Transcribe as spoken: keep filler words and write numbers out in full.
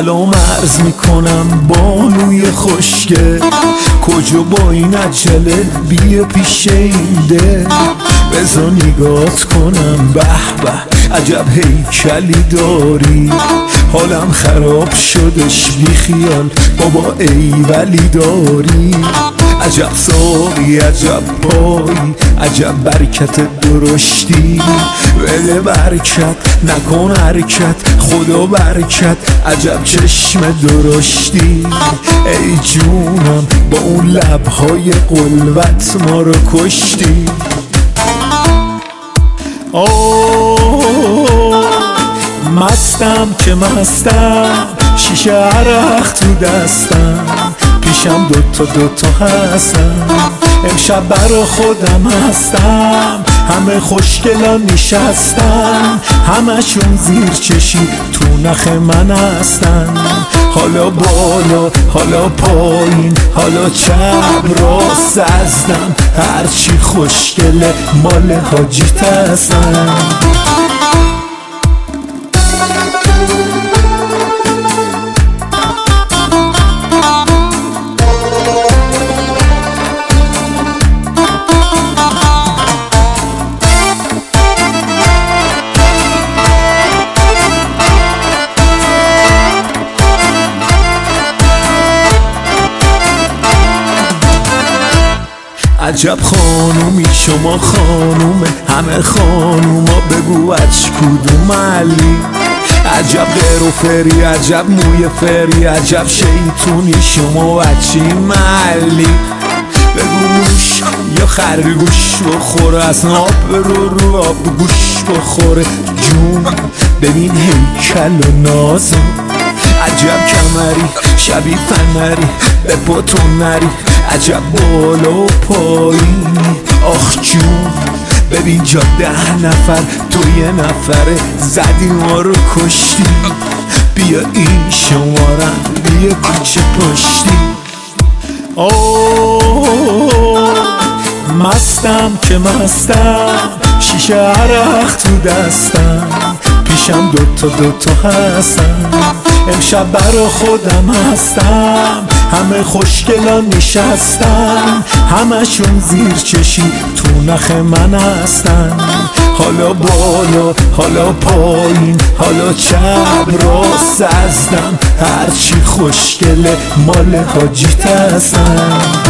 سلام عرض میکنم بانوی خوشگل، کجا با این عجله بیا پیش این دل. بذار نگات کنم به به عجب هیکلی داری، حالم خراب شدش بی خیال بابا ایولی داری. عجب ساقی عجب پایی عجب برکت درشتی، بده برکت نکن حرکت خدا برکت عجب چشم درشتی. ای جونم با اون لبهای قلبت ما رو کشتی. اوه مستم که مستم، شیشه عرق تو دستم، پیشم دوتا دوتا هستم، امشب برا خودم هستم. همه خوشگلان نشستن، همشون زیر چشی تو نخ من هستن. حالا بالا حالا پایین حالا چپ راست ازدم، هرچی خوشگله مال حاجیت هستن. عجب خانومی شما خانومه، همه خانوما بگو اچ کدوم علی. عجب غیر و فری عجب موی فری عجب شیطونی شما اچی محلی. بگو موش یا خرگوش بخوره، از آب برو رو آب گوش بخوره. جون ببین هیکل و نازو، عجب کمری شبیه فنری به پاتون نری، عجب بالا و پایین. آخ جون ببین جا ده نفر تو یه نفره زدی ما رو کشتی. بیا این شمارم بیا کوچه پشتی. اوه مستم که مستم، شیشه عرق تو دستم، پیشم دوتا دوتا هستم، امشب برا خودم هستم. همه خوشگلان نشستن، همشون زیر چشی تو نخ من هستن. حالا بالا حالا پایین حالا چپ راست ازدم، هرچی خوشگله مال حاجیت هستن.